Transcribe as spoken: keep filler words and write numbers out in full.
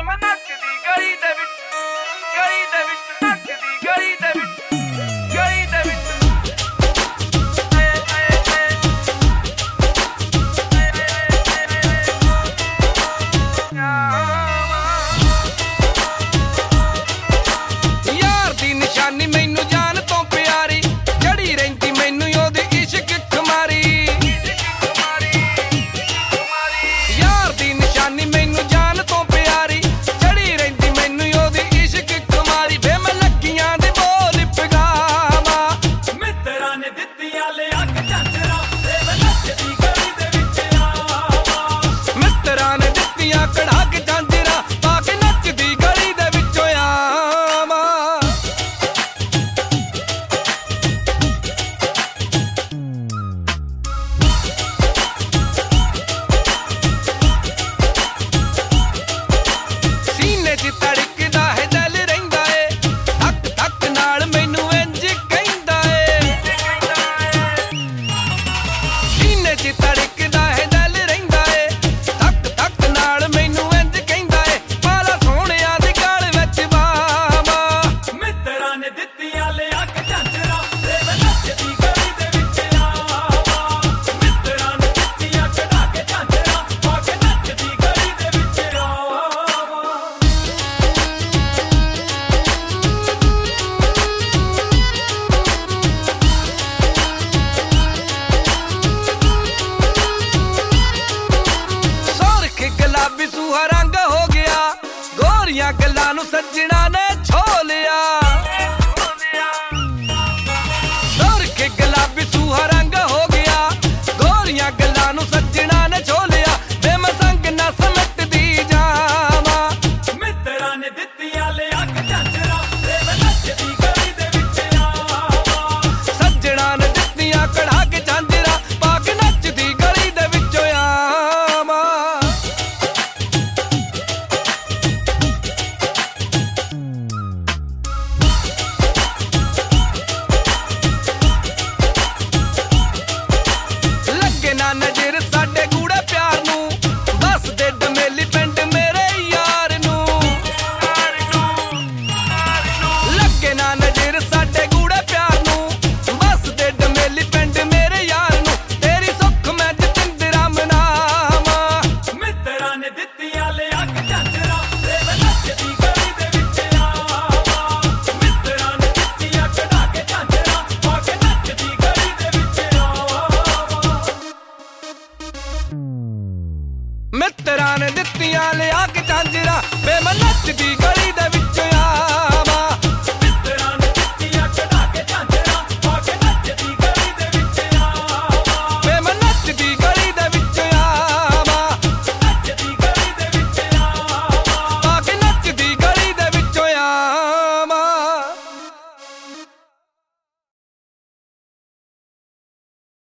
ਮੈਂ ਨੱਚਦੀ ਗਲੀ ਦੇ ਵਿੱਚ ਗਲੀ ਦੇ ਵਿੱਚ ਨੱਚਦੀ ਗਲੀ ਦੇ ਵਿੱਚ ਗਲੀ ਦੇ ਵਿੱਚ ਯਾਰ ਦੀ ਨਿਸ਼ਾਨੀ ਮੈਨੂੰ ਜਾਨ ਤੋਂ ਪਿਆਰੀ ਜੜੀ ਰਹਿੰਦੀ ਮੈਨੂੰ ਉਹਦੀ ਇਸ਼ਕ ਖੁਮਾਰੀ ਯਾਰ ਦੀ ਨਿਸ਼ਾਨੀ ਮੈਨੂੰ ਜਾਨ ਤੋਂ ਪਿਆਰੀ ਜੜੀ ਰਹਿੰਦੀ ਮੈਨੂੰ ਉਹਦੀ ਇਸ਼ਕ ਖੁਮਾਰੀ ਵੇ ਮੈਂ ਲੱਗੀਆਂ ਦੇ ਬੋਲ ਪਗਾਵਾਂ ਮਿੱਤਰਾਂ ਨੇ ਦਿੱਤੀਆਂ ਲਿਆ ਕੇ ਝਾਂਜਰਾਂ ਵੇ ਮੈਂ ਨੱਚਦੀ ਗਲੀ ਦੇ ਵਿੱਚ ਆਵਾਂ ਮਿੱਤਰਾਂ ਨੇ ਦਿੱਤੀਆਂ ਕਢਾ ਕੇ ਝਾਂਜਰਾਂ ਪਾ ਕੇ ਨੱਚਦੀ ਗਲੀ ਦੇ ਵਿੱਚ ਆਵਾਂ ਸੀਨੇ 'ਚ ਧੜਕਦਾ ਹੈ ਦਿਲ ਰਹਿੰਦਾ ਏ ਧੱਕ ਧੱਕ ਨਾਲ ਮੈਨੂੰ ਇੰਝ ਕਹਿੰਦਾ ਏ ਸੀਨੇ 'ਚ ਧੜਕਦਾ ਹੈ ਦਿਲ ਰਹਿੰਦਾ ਏ ਧੱਕ ਧੱਕ ਨਾਲ ਮੈਨੂੰ ਇੰਝ ਕਹਿੰਦਾ ਏ ਪਾਲਾ ਸੋਹਣਿਆਂ ਦੀ ਗਲ ਵਿੱਚ ਬਾਵਾਂ ਮਿੱਤਰਾਂ ਨੇ ਦਿੱਤੀਆਂ ਲਿਆ ਕੇ ਝਾਂਜਰਾਂ ਵੇ ਮੈਂ ਨੱਚਦੀ ਗਲੀ ਦੇ ਵਿੱਚ ਆਵਾਂ ਮਿੱਤਰਾਂ ਨੇ ਦਿੱਤੀਆਂ ਕਢਾ ਕੇ ਝਾਂਜਰਾਂ ਪਾ ਕੇ ਨੱਚਦੀ ਗਲੀ ਦੇ ਵਿੱਚ ਆਵਾਂ ਸੋਰਖ ਗੁਲਾਬੀ ਸੂਹਾ ਰੰਗ ਹੋ ਗਿਆ ਗੋਰੀਆਂ ਗੱਲਾਂ ਨੂੰ ਸੱਜਣਾ ਨੇ ਛੋ ਲਿਆ ਸੋਰਖ ਗੁਲਾਬੀ ਸੂਹਾ ਰੰਗ ਹੋ ਗਿਆ ਗੋਰੀਆਂ ਗੱਲਾਂ ਨੂੰ ਸੱਜਣਾ ਨੇ ਛੋ ਲਿਆ ਵੇ ਮੈਂ ਸੰਗ ਨਾ ਸਮਟਦੀ ਜਾਵਾਂ ਮਿੱਤਰਾਂ ਨੇ ਦਿੱਤੀਆਂ ਲਿਆ ਕੇ ਝਾਂਜਰਾਂ ਵੇ ਮੈਂ ਨੱਚਦੀ ਗਲੀ ਦੇ ਵਿੱਚ ਆਵਾਂ ਸੱਜਣਾ ਨੇ ਦਿੱਤੀਆਂ ਕਢਾ ਕੇ ਝਾਂਜਰਾਂ ਪਾ ਕੇ ਨੱਚਦੀ ਗਲੀ ਦੇ ਵਿੱਚ ਆਵਾਂ ਲੱਗੇ ਨਾ ਨਜ਼ਰ ਸਾਡੇ ਗੂੜੇ ਪਿਆਰ ਨੂੰ ਦੱਸਦੇ ਡਮੇਲੀ ਪਿੰਡ ਮੇਰੇ ਯਾਰ ਨੂੰ ਲੱਗੇ ਨਾ ਨਜ਼ਰ ਸਾਡੇ ਗੂੜੇ ਪਿਆਰ ਨੂੰ ਦੱਸਦੇ ਡਮੇਲੀ ਪਿੰਡ ਮੇਰੇ ਯਾਰ ਨੂੰ ਤੇਰੀ ਸੁੱਖ ਮੈਂ ਜਤਿੰਦਰਾ ਮਨਾਵਾਂ ਮਿੱਤਰਾਂ ਨੇ ਦਿੱਤੀਆਂ ਲਿਆ ਕੇ ਝਾਂਜਰਾਂ ਵੇ ਮੈਂ ਨੱਚਦੀ ਗਲੀ ਦੇ ਵਿੱਚ ਆਵਾਂ ਮਿੱਤਰਾਂ ਨੇ ਦਿੱਤੀਆਂ ਕਢਾ ਕੇ ਝਾਂਜਰਾਂ ਪਾ ਕੇ ਨੱਚਦੀ ਗਲੀ ਦੇ ਵਿੱਚ ਆਵਾਂ ਮਿੱਤਰਾਂ ਨੇ ਦਿੱਤੀਆਂ ਲਿਆ ਕੇ ਝਾਂਜਰਾਂ